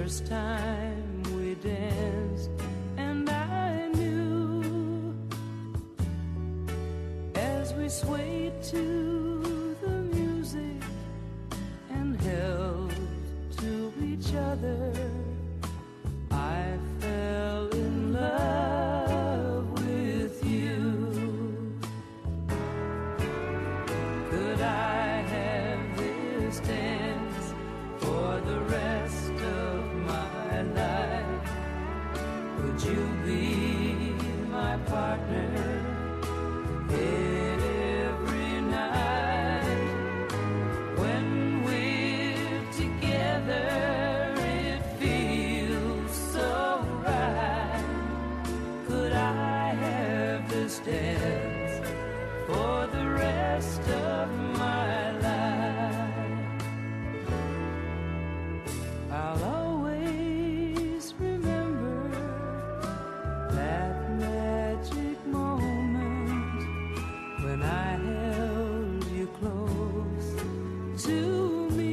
first time we danced, and I knew as we swayed to the music and held to each other, I fell in love with you. Could I have this dance for the rest of my life? Would you be my partner every night? When we're together, it feels so right. Could I have this dance for the rest of my life? I'll always remember that magic moment when I held you close to me.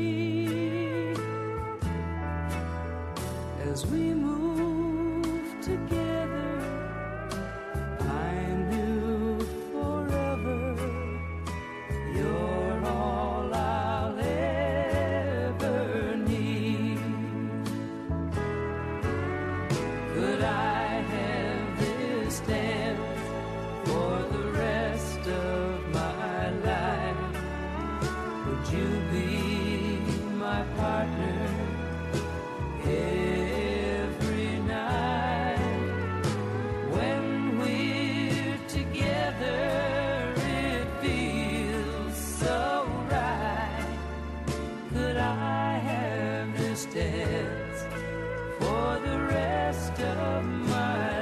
As we moved together, I knew forever you're all I'll ever need. Could I have this dance for the rest of my life? Would you be my partner every night? When we're together, it feels so right. Could I have this dance for the rest of my